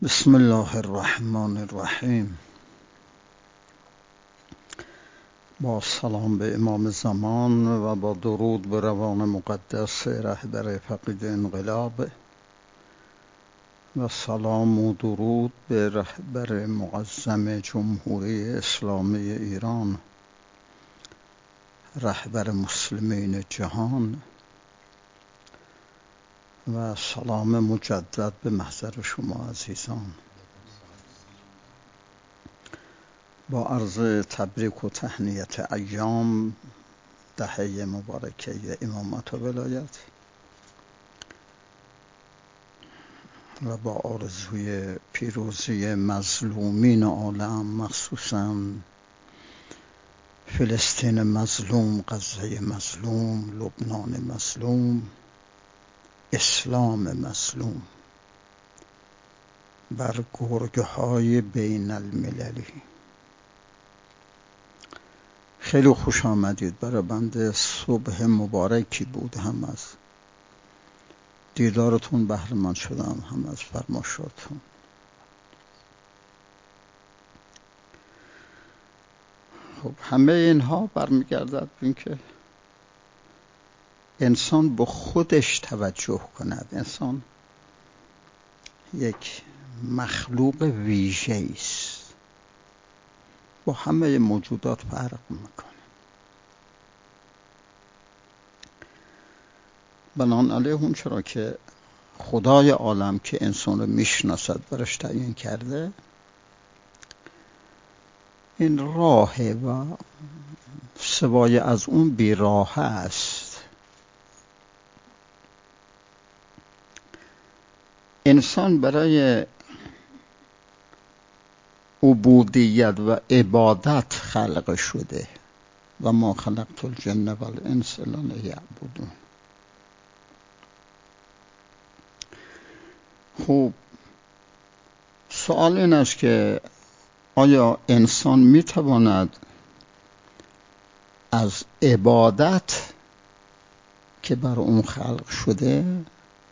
بسم الله الرحمن الرحیم. با سلام به امام زمان و با درود به روان مقدس رهبر فقید انقلاب و سلام و درود به رهبر معظم جمهوری اسلامی ایران، رهبر مسلمین جهان، و سلام مجدد به محضر شما عزیزان. با عرض تبریک و تهنیت ایام دهه مبارکه امامت و ولایت و با آرزوی پیروزی مظلومین عالم، مخصوصا فلسطین مظلوم، غزه مظلوم، لبنان مظلوم، اسلام مظلوم، بر گرگهای بین المللی. خیلی خوش آمدید. برای بنده صبح مبارکی بود، هم از دیدارتون بهره مند شدم، هم از فرمایشاتون. خب همه اینها برمیگردد به اینکه انسان به خودش توجه کند. انسان یک مخلوق ویژه است، با همه موجودات فرق میکنه. بنان علیه اون چرا که خدای عالم که انسان رو میشناسد برش تعیین کرده، این راهه و سوای از اون بیراه است. انسان برای عبودیت و عبادت خلق شده و ما خلقت الجن و الانس الا لیعبدون. خوب، سوال این است که آیا انسان میتواند از عبادت که بر اون خلق شده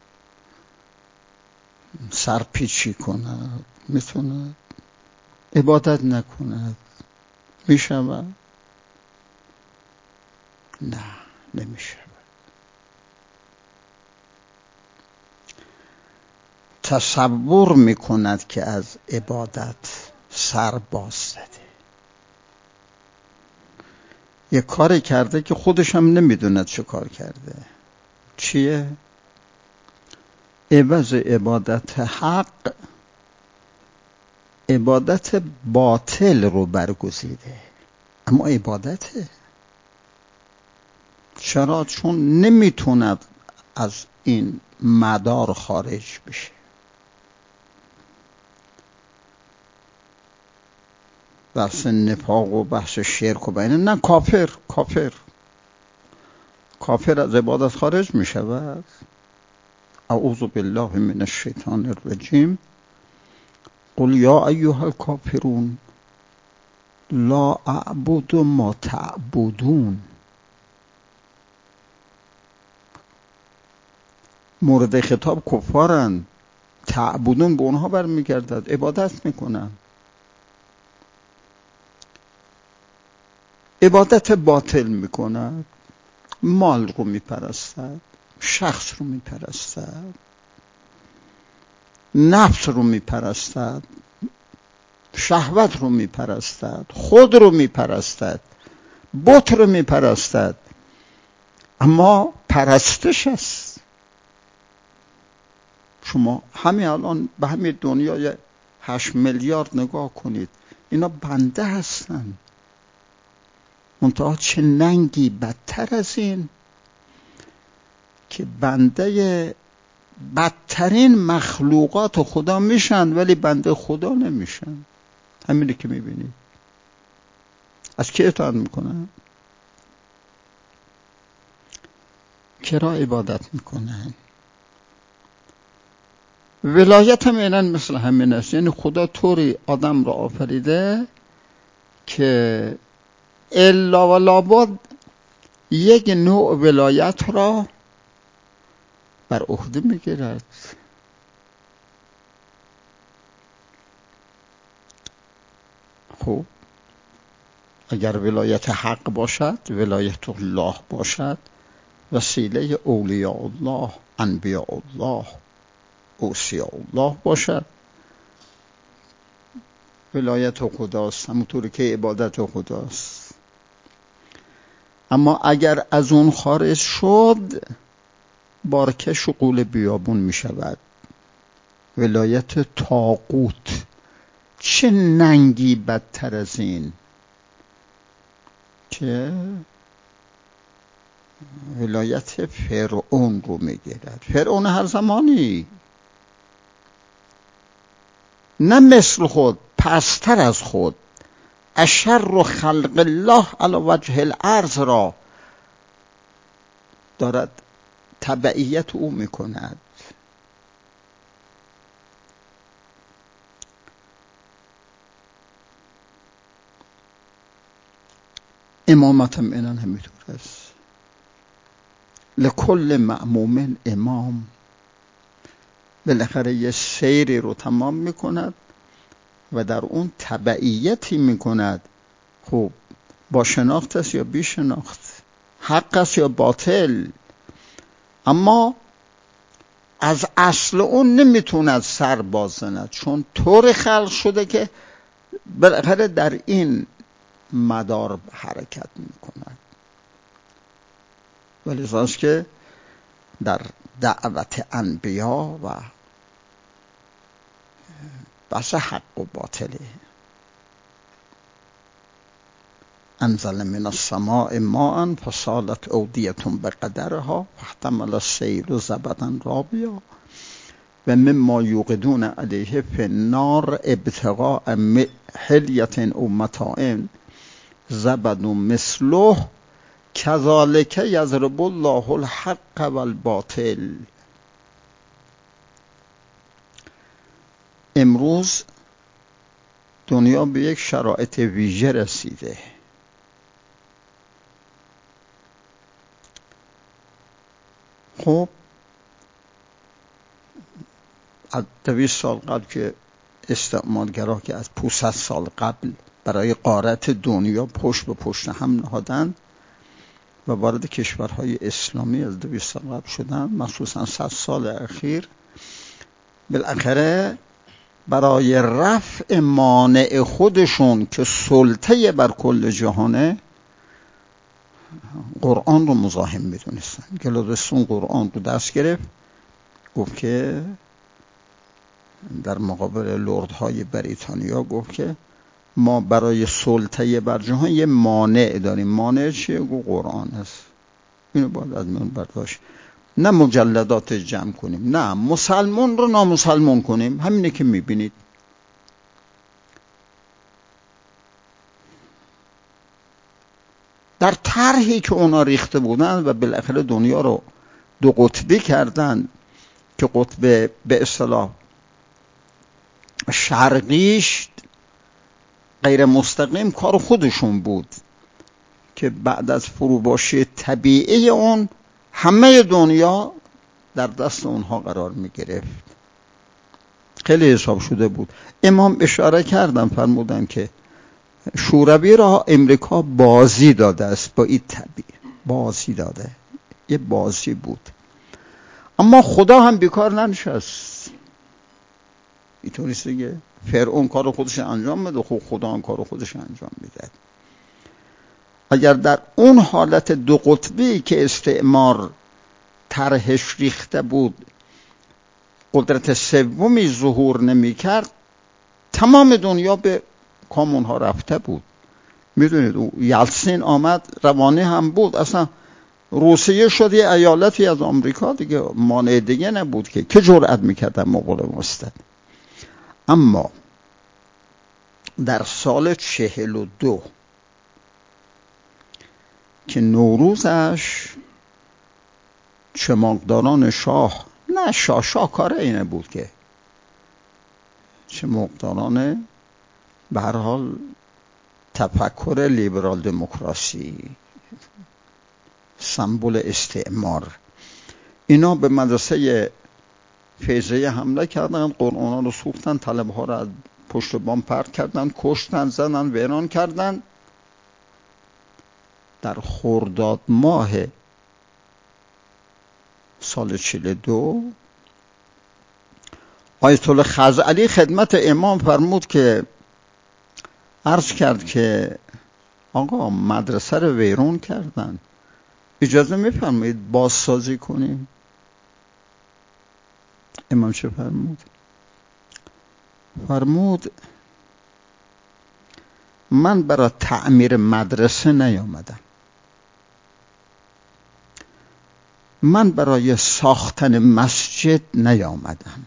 سرپیچی کند؟ میتواند عبادت نکند؟ میشود؟ نه، نمیشود. تصور میکند که از عبادت سر باز زده، یک کاری کرده که خودش هم نمیدوند چه کار کرده. چیه؟ عوض عبادت حق عبادت باطل رو برگزیده. اما عبادته. چرا؟ چون نمیتوند از این مدار خارج بشه. بحث نفاق و بحث شرک و بینه، نه، کافر از عبادت خارج می شود. اعوذ بالله من الشیطان الرجیم. قل یا ایها الکافرون لا اعبد ما تعبدون. مورد خطاب کفارن، تعبدون به اونها برمیگردد، عبادت میکنن. عبادت باطل میکنن، مال رو میپرستد، شخص رو میپرستد، نفس رو میپرستد، شهوت رو میپرستد، خود رو میپرستد، بت رو میپرستد. اما پرستش است. شما همین الان به همین دنیای 8 میلیارد نگاه کنید، اینا بنده هستن. منتها چه ننگی بدتر از این که بنده بدترین مخلوقات خدا میشن ولی بنده خدا نمیشن. همینه که میبینید. از کی اطاعت میکنن؟ کرا عبادت میکنن؟ ولایت هم اینن مثل همین است. یعنی خدا طوری آدم را آفریده که الا و لابد یک نوع ولایت را بر عهده میگیرد. خب اگر ولایت حق باشد، ولایت الله باشد، وسیله اولیاء الله، انبیاء الله، اوصیاء الله باشد، ولایت خداست، همونطور که عبادت خداست. اما اگر از اون خارج شد، بارکش و غول بیابون می شود. ولایت طاغوت، چه ننگی بدتر از این که ولایت فرعون رو میگیرد. فرعون هر زمانی، نه مثل خود، پستر از خود، اشر خلق الله علی وجه الارض را دارد تبعیت او میکند. امامت هم اینان همینطور است. لکل مأموم امام، بالاخره یه سیری رو تمام میکند و در اون تبعیتی میکند. خب با شناخت است یا بی شناخت، حق است یا باطل، اما از اصل اون نمیتوند سر باززند، چون طور خلق شده که بالاخره در این مدار حرکت میکند. ولذاست که در دعوت انبیا و بحث حق و باطله. انزل من السماء ماء فسالت اودیة بقدرها فاحتمل السیل زبدا رابیا و مما یوقدون علیه فی النار ابتغاء حلیة او متاع زبد مثله کذالک یضرب الله الحق والباطل. امروز دنیا به یک شرایط ویژه رسیده. خب از 200 سال قبل که استعمارگرا که از 500 سال قبل برای غارت دنیا پشت به پشت هم نهادند و وارد کشورهای اسلامی از 200 سال قبل شدند، مخصوصا 100 سال اخیر، بالاخره برای رفع مانع خودشون که سلطه بر کل جهانه، قرآن رو مزاحم میدونستن. گلادستون قرآن رو دست گرفت، گفت که در مقابل لردهای بریتانیا گفت که ما برای سلطه بر جهان یه مانع داریم. مانع چیه؟ گفت قرآن است. اینو باید از من برداشت. نه مجلدات جمع کنیم، نه مسلمان رو نامسلمان کنیم. همینه که میبینید. در طرحی که اونا ریخته بودن و بالاخره دنیا رو دو قطبی کردن که قطب به اصطلاح شرقیش غیر مستقیم کار خودشون بود که بعد از فروپاشی طبیعی اون همه دنیا در دست اونها قرار می گرفت. خیلی حساب شده بود. امام اشاره کردن، فرمودن که شوروی را امریکا بازی داده است. با این طبیعی بازی داده، یه بازی بود. اما خدا هم بیکار ننشست. اینطوریست دیگه. فرعون کار خودش انجام میده، خدا هم کار خودش انجام میده. اگر در اون حالت دو قطبی که استعمار طرحش ریخته بود قدرت سومی ظهور نمی کرد، تمام دنیا به کامونها رفته بود. میدونید یلتسین آمد، روانه هم بود، اصلا روسیه شد یه ایالتی از آمریکا دیگه، مانع دیگه نبود که جرأت میکرد مقابل مستد. اما در سال 42 که نوروزش چماقداران شاه، نه شاه کاره اینه بود که چماقداران به هر حال تفکر لیبرال دموکراسی، سمبل استعمار، اینا به مدرسه فیضیه حمله کردن، قرآن رو سوختن، طلبه ها رو از پشت بام پرت کردن، کشتن، زدن، ویران کردن. در خرداد ماه سال 42 آیت الله خزعلی خدمت امام فرمود که عرض کرد که آقا مدرسه رو ویران کردن، اجازه میفرمایید بازسازی کنیم؟ امام چه فرمود؟ فرمود من برای تعمیر مدرسه نیامدم، من برای ساختن مسجد نیامدم.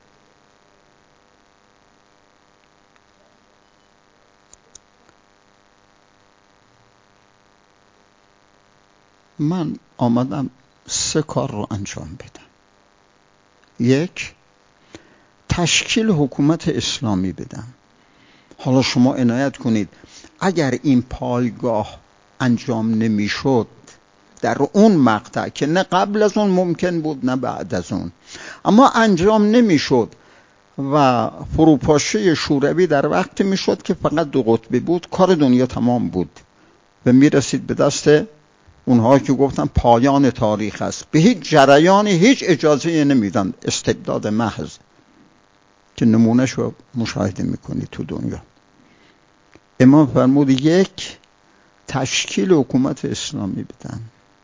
من آمدم 3 کار رو انجام بدم. 1، تشکیل حکومت اسلامی بدم. حالا شما عنایت کنید اگر این پایگاه انجام نمیشد در اون مقطع که نه قبل از اون ممکن بود نه بعد از اون، اما انجام نمیشد و فروپاشی شوروی در وقتی میشد که فقط 2 قطبی بود، کار دنیا تمام بود و میرسید به دست اونها که گفتن پایان تاریخ است. به هیچ جریانی هیچ اجازه نمیدن، استبداد محض که نمونهش رو مشاهده میکنید تو دنیا. امام فرمود 1، تشکیل حکومت اسلامی بدن.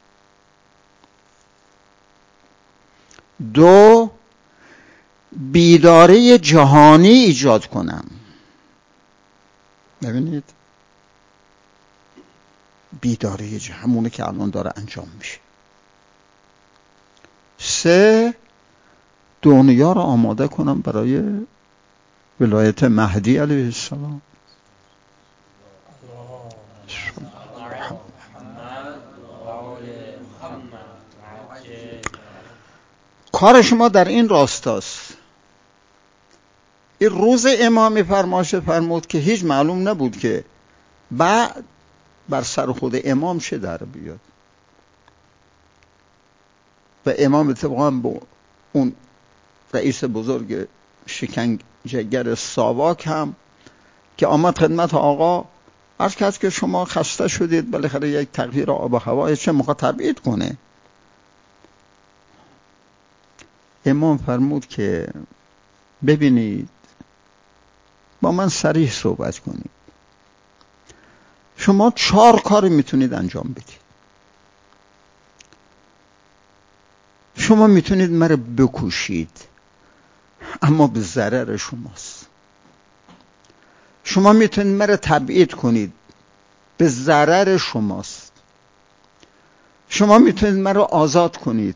2، بیداری جهانی ایجاد کنم. ببینید بیداری همونه که الان داره انجام میشه. 3، دنیا رو آماده کنم برای ولایت مهدی علیه السلام. کار شما در این راستاست. این روز امام فرمود که هیچ معلوم نبود که بعد بر سر خود امام چه در بیاد و امام اتفاقا با اون رئیس بزرگ شکنجهگر ساواک هم که آمد خدمت آقا عرض کرد که شما خسته شدید، بالاخره یک تغییر آب و هوا چه میخواد تبعید کنه. امام فرمود که ببینید با من صریح صحبت کنید، شما 4 کار میتونید انجام بدید. شما میتونید مرا بکشید اما به ضرر شماست. شما میتونید مرا تبعید کنید، به ضرر شماست. شما میتونید مرا آزاد کنید،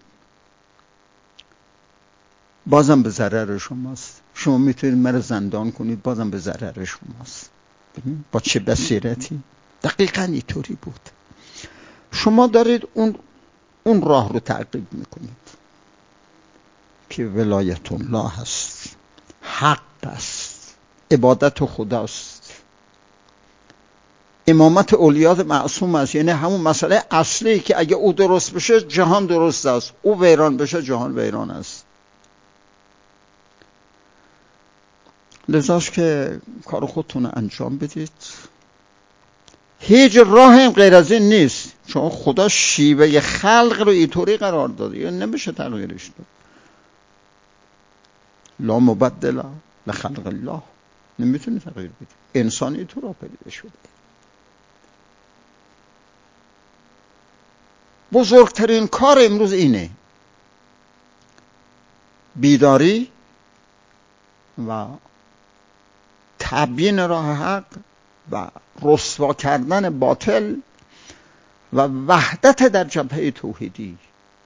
بازم به ضرر شماست. شما میتونید مرا زندان کنید، بازم به ضرر شماست. با چه بصیرتی؟ دقیقاً اینطوری بود. شما دارید اون راه رو تعقیب میکنید که ولایت الله هست، حق است، عبادت خداست، امامت اولیات معصوم است. یعنی همون مسئله اصلی که اگه او درست بشه جهان درست است، او ویران بشه جهان ویران است. لذاست که کار خودتون انجام بدید. هیچ راه غیر از این نیست، چون خدا شیوه خلق رو اینطوری قرار داده، یعنی نمیشه تغییرش داد. لا مبدل لخلق الله، نمیتونی تغییر بدی. انسانی تو را پیدا شده. بزرگترین کار امروز اینه، بیداری و تبیین راه حق و رسوا کردن باطل و وحدت در جبهه توحیدی.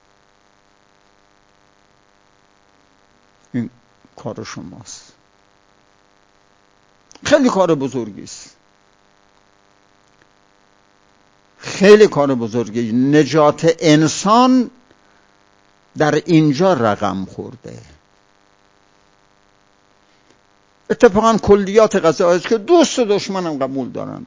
این کار شماست. خیلی کار بزرگی است، خیلی کار بزرگی. نجات انسان در اینجا رقم خورده. اتفاقا کلیات قضیه است که دوست و دشمنم قبول دارن.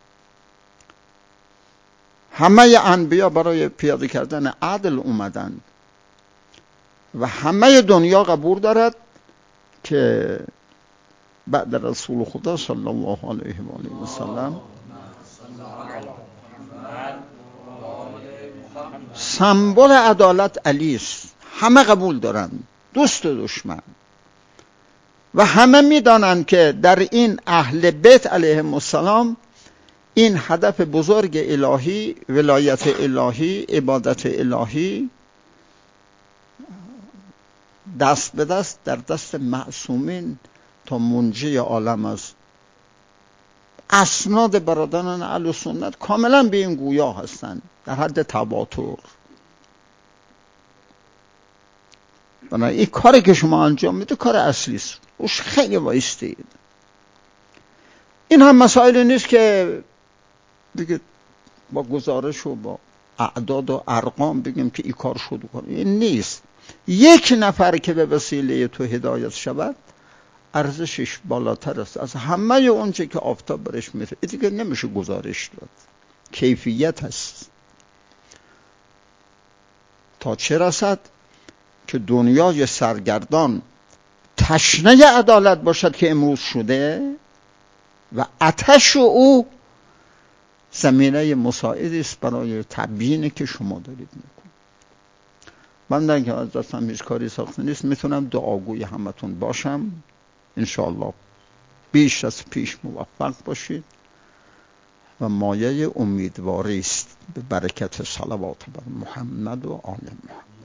همه انبیا برای پیاده کردن عدل اومدن و همه دنیا قبول دارد که بعد رسول خدا صلی الله علیه و آله و سلم سمبل عدالت علی است. همه قبول دارن، دوست و دشمن، و همه میدانند که در این اهل بیت علیهم السلام این هدف بزرگ الهی، ولایت الهی، عبادت الهی دست به دست در دست معصومین تا منجی عالم است. اسناد برادران اهل سنت کاملا به این گویا هستند در حد تواتر. بنابراین این کاری که شما انجام میده کار اصلی است، روش خیلی وایستید. این هم مسائلی نیست که دیگه با گزارش و با اعداد و ارقام بگیم که این کار شده کنه. این نیست. یک نفر که به وسیله تو هدایت شود ارزشش بالاتر است از همه اونچه که آفتاب برش میره. این دیگه نمیشه گزارش داد، کیفیت هست. تا چه رسد که دنیای سرگردان تشنه عدالت باشد که امروز شده و آتش او زمینه مساعدی است برای تبیینی که شما دارید میکنید. من در که از دستم هیچ کاری ساخته نیست، میتونم دعاگوی همتون باشم. انشاءالله بیش از پیش موفق باشید و مایه امیدواری است به برکت صلوات بر محمد و آل محمد.